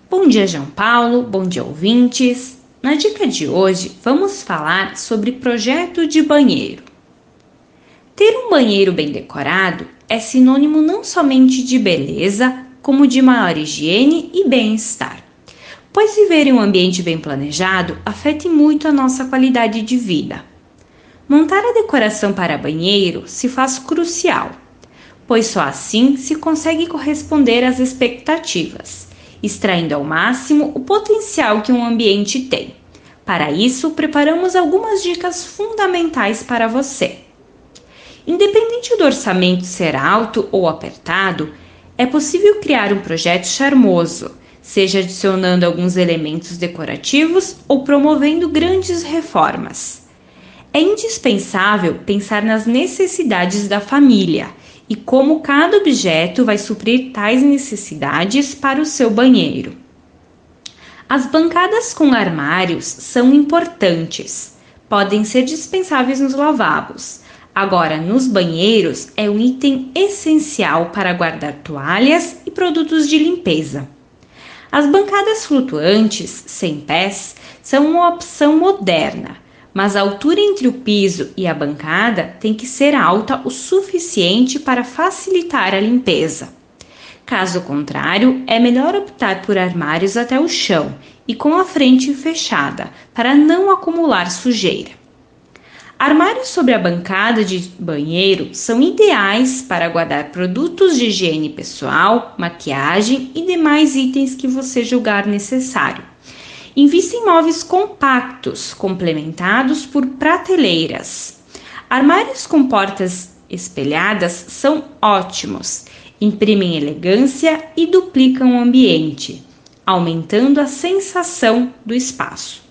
Bom dia, João Paulo, bom dia, ouvintes. Na dica de hoje, vamos falar sobre projeto de banheiro. Ter um banheiro bem decorado é sinônimo não somente de beleza, como de maior higiene e bem-estar, pois viver em um ambiente bem planejado afeta muito a nossa qualidade de vida. Montar a decoração para banheiro se faz crucial, pois só assim se consegue corresponder às expectativas, extraindo ao máximo o potencial que um ambiente tem. Para isso, preparamos algumas dicas fundamentais para você. Independente do orçamento ser alto ou apertado, é possível criar um projeto charmoso, seja adicionando alguns elementos decorativos ou promovendo grandes reformas. É indispensável pensar nas necessidades da família e como cada objeto vai suprir tais necessidades para o seu banheiro. As bancadas com armários são importantes, podem ser dispensáveis nos lavabos. Agora, nos banheiros é um item essencial para guardar toalhas e produtos de limpeza. As bancadas flutuantes, sem pés, são uma opção moderna, mas a altura entre o piso e a bancada tem que ser alta o suficiente para facilitar a limpeza. Caso contrário, é melhor optar por armários até o chão e com a frente fechada, para não acumular sujeira. Armários sobre a bancada de banheiro são ideais para guardar produtos de higiene pessoal, maquiagem e demais itens que você julgar necessário. Invista em móveis compactos, complementados por prateleiras. Armários com portas espelhadas são ótimos, imprimem elegância e duplicam o ambiente, aumentando a sensação do espaço.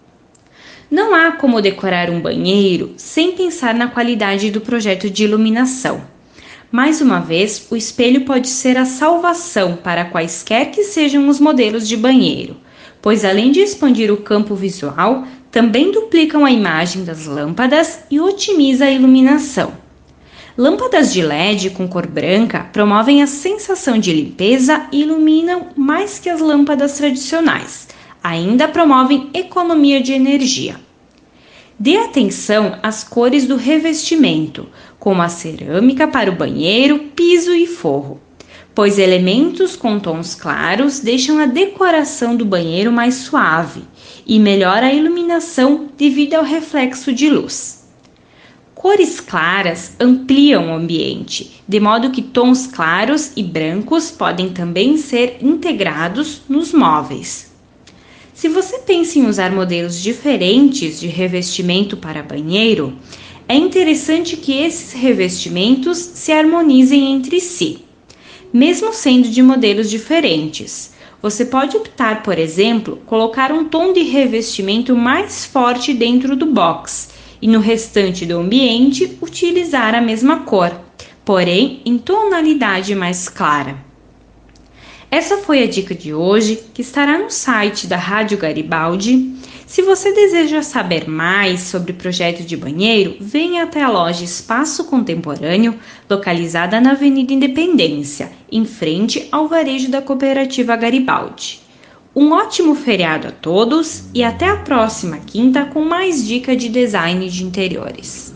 Não há como decorar um banheiro sem pensar na qualidade do projeto de iluminação. Mais uma vez, o espelho pode ser a salvação para quaisquer que sejam os modelos de banheiro, pois além de expandir o campo visual, também duplicam a imagem das lâmpadas e otimiza a iluminação. Lâmpadas de LED com cor branca promovem a sensação de limpeza e iluminam mais que as lâmpadas tradicionais. Ainda promovem economia de energia. Dê atenção às cores do revestimento, como a cerâmica para o banheiro, piso e forro, pois elementos com tons claros deixam a decoração do banheiro mais suave e melhora a iluminação devido ao reflexo de luz. Cores claras ampliam o ambiente, de modo que tons claros e brancos podem também ser integrados nos móveis. Se você pensa em usar modelos diferentes de revestimento para banheiro, é interessante que esses revestimentos se harmonizem entre si, mesmo sendo de modelos diferentes. Você pode optar, por exemplo, colocar um tom de revestimento mais forte dentro do box e no restante do ambiente utilizar a mesma cor, porém em tonalidade mais clara. Essa foi a dica de hoje, que estará no site da Rádio Garibaldi. Se você deseja saber mais sobre o projeto de banheiro, venha até a loja Espaço Contemporâneo, localizada na Avenida Independência, em frente ao varejo da Cooperativa Garibaldi. Um ótimo feriado a todos e até a próxima quinta com mais dica de design de interiores.